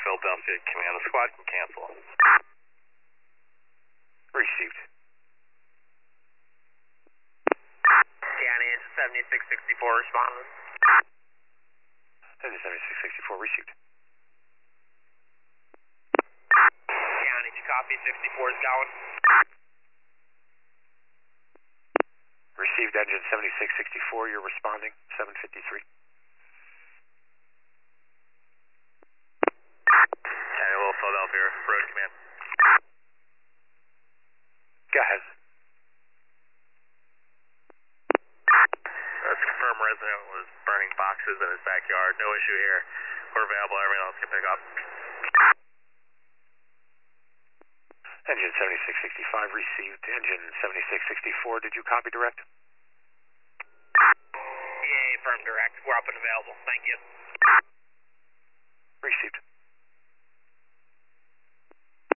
Philadelphia Command. The squad can cancel. Received. County engine 7664 responding. Engine 7664 received. County, did you copy 64 is going? Received engine 7664, you're responding, 753. County, Little Philadelphia, Road Command. Go ahead. Let's confirm resident was burning boxes in his backyard. No issue here. We're available. Everyone else can pick up. Engine 7665 received. Engine 7664, did you copy direct? Yeah, firm direct. We're up and available. Thank you.